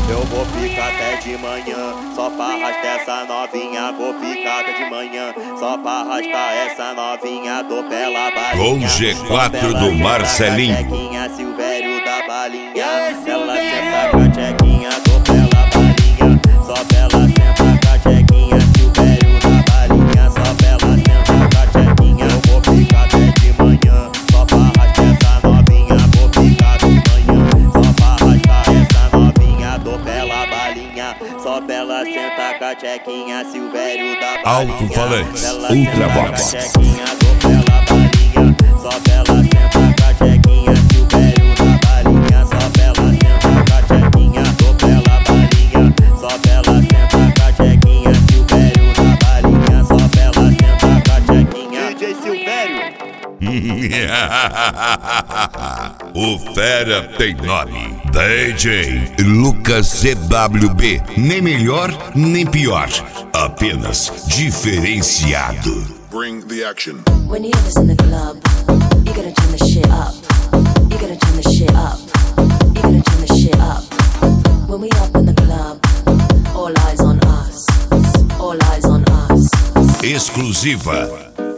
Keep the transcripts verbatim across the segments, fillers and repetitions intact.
Eu vou ficar até de manhã, só pra arrastar essa novinha. Vou ficar até de manhã, só pra arrastar essa novinha. Dou pela balinha. Com G quatro do Marcelinho. Chequinha, Silvério da balinha. Ela senta com a chequinha, dou pela balinha. Só pela senta com a chequinha, Silvério da balinha. Só pela senta com a chequinha. Eu vou ficar até de manhã, só pra arrastar essa novinha. Vou ficar de manhã, só pra arrastar essa novinha. Dou pela balinha, só pela senta com a chequinha, Silvério da balinha. Alto-falantes, Ultravox. Dou pela balinha, só pela senta com a chequinha, Silvério da balinha. Só pela senta com a chequinha, dou pela balinha. Só pela senta com a chequinha, Silvério da balinha. Só pela senta com a chequinha, D J Silvério. O fera tem nome, D J Lucas C W B. Nem melhor, nem pior, apenas diferenciado. Bring the action. When you have us in the club, you gotta turn the shit up. You gotta turn the shit up. You gotta turn the shit up. When we up in the club, all eyes on us. All eyes on us. Exclusiva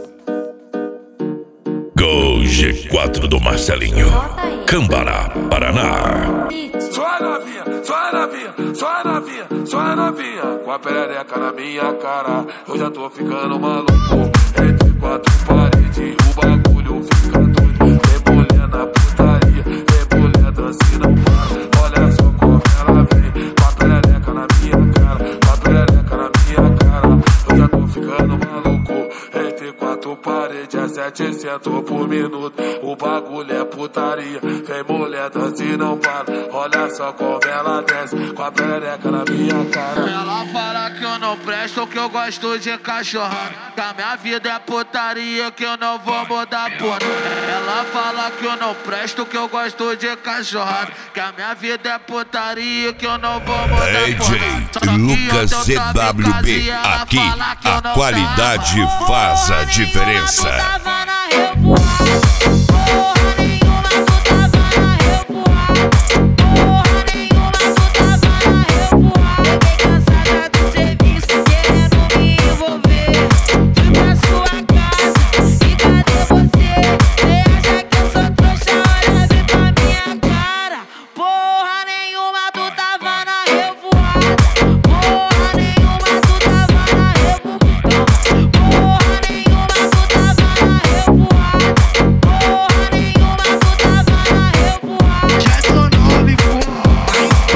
Go G quatro do Marcelinho, Cambará, Paraná. Só a novinha, só a novinha, só a novinha, só a novinha. Com a perereca na minha cara, eu já tô ficando maluco. Entre quatro paredes, o bagulho fica doido. Tem mulher na putaria, tem mulher dançando não para. Olha só como ela vem, com a perereca na minha cara, com a perereca na minha cara. Eu já tô ficando maluco. Entre quatro paredes, é setecentos por minuto. O bagulho é putaria, tem mulher dançando não para. Olha só como ela desce, com a perereca na minha cara. Ela fala que eu não presto, que eu gosto de cachorrada. Que a minha vida é putaria, que eu não vou mudar por. Ela fala que eu não presto, que eu gosto de cachorrada. Que a minha vida é putaria, que eu não vou mudar por. D J Lucas C W B. Aqui a qualidade faz a diferença.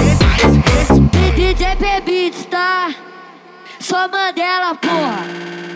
Sou Mandela, porra.